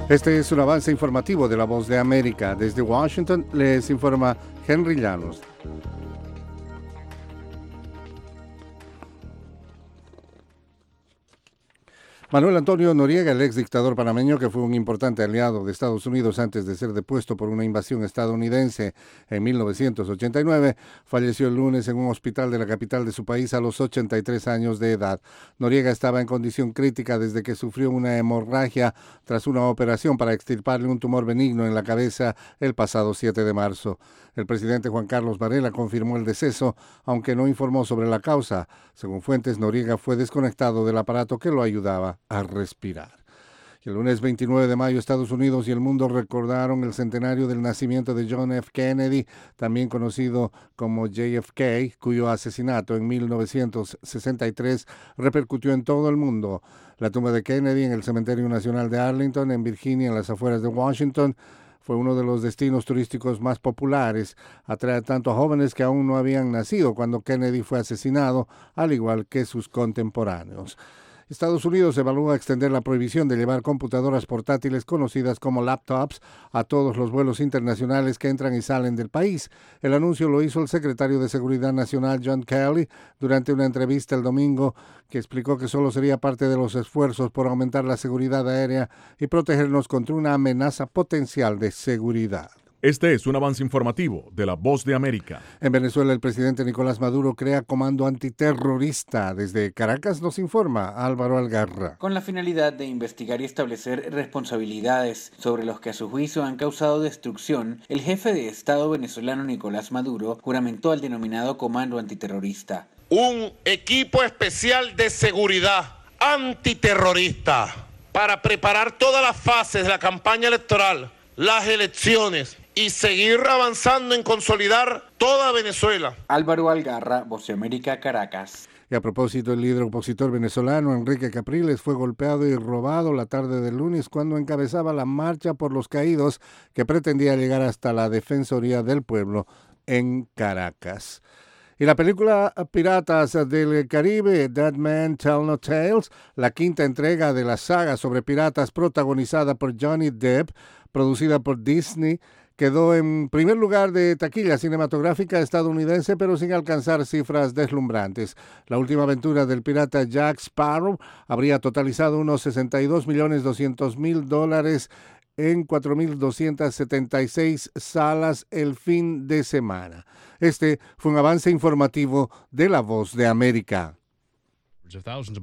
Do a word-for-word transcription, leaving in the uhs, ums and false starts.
Este es un avance informativo de La Voz de América. Desde Washington les informa Henry Llanos. Manuel Antonio Noriega, el ex dictador panameño que fue un importante aliado de Estados Unidos antes de ser depuesto por una invasión estadounidense en mil novecientos ochenta y nueve, falleció el lunes en un hospital de la capital de su país a los ochenta y tres años de edad. Noriega estaba en condición crítica desde que sufrió una hemorragia tras una operación para extirparle un tumor benigno en la cabeza el pasado siete de marzo. El presidente Juan Carlos Varela confirmó el deceso, aunque no informó sobre la causa. Según fuentes, Noriega fue desconectado del aparato que lo ayudaba a respirar. El lunes veintinueve de mayo, Estados Unidos y el mundo recordaron el centenario del nacimiento de John F. Kennedy, también conocido como J F K, cuyo asesinato en mil novecientos sesenta y tres repercutió en todo el mundo. La tumba de Kennedy en el Cementerio Nacional de Arlington, en Virginia, en las afueras de Washington, fue uno de los destinos turísticos más populares. Atrae tanto a jóvenes que aún no habían nacido cuando Kennedy fue asesinado, al igual que sus contemporáneos. Estados Unidos evalúa extender la prohibición de llevar computadoras portátiles conocidas como laptops a todos los vuelos internacionales que entran y salen del país. El anuncio lo hizo el secretario de Seguridad Nacional John Kelly durante una entrevista el domingo, que explicó que solo sería parte de los esfuerzos por aumentar la seguridad aérea y protegernos contra una amenaza potencial de seguridad. Este es un avance informativo de La Voz de América. En Venezuela, el presidente Nicolás Maduro crea comando antiterrorista. Desde Caracas nos informa Álvaro Algarra. Con la finalidad de investigar y establecer responsabilidades sobre los que a su juicio han causado destrucción, el jefe de Estado venezolano Nicolás Maduro juramentó al denominado comando antiterrorista. Un equipo especial de seguridad antiterrorista para preparar todas las fases de la campaña electoral, las elecciones y seguir avanzando en consolidar toda Venezuela. Álvaro Algarra, Voz de América, Caracas. Y a propósito, el líder opositor venezolano Enrique Capriles fue golpeado y robado la tarde del lunes cuando encabezaba la marcha por los caídos que pretendía llegar hasta la Defensoría del Pueblo en Caracas. Y la película Piratas del Caribe, Dead Man Tell No Tales, la quinta entrega de la saga sobre piratas protagonizada por Johnny Depp, producida por Disney, quedó en primer lugar de taquilla cinematográfica estadounidense, pero sin alcanzar cifras deslumbrantes. La última aventura del pirata Jack Sparrow habría totalizado unos sesenta y dos millones doscientos mil dólares en cuatro mil doscientas setenta y seis salas el fin de semana. Este fue un avance informativo de La Voz de América.